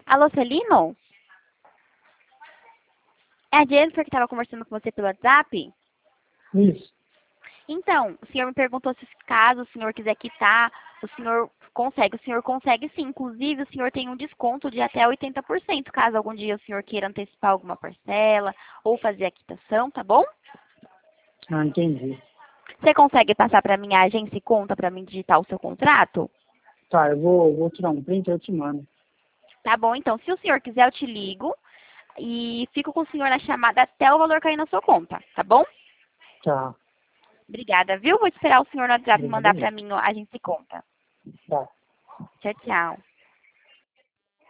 Alô, Celino? É a Jennifer que estava conversando com você pelo WhatsApp? Isso. Então, o senhor me perguntou se caso o senhor quiser quitar, o senhor consegue. O senhor consegue sim. Inclusive, o senhor tem um desconto de até 80%, caso algum dia o senhor queira antecipar alguma parcela ou fazer a quitação, tá bom? Ah, entendi. Você consegue passar para minha agência e conta para mim digitar o seu contrato? Tá, eu vou tirar um print e eu te mando. Tá bom, então, se o senhor quiser, eu te ligo e fico com o senhor na chamada até o valor cair na sua conta, tá bom? Tá. Obrigada, viu? Vou esperar o senhor no WhatsApp mandar Obrigado. para mim a agência e conta. Tá. Tchau, tchau.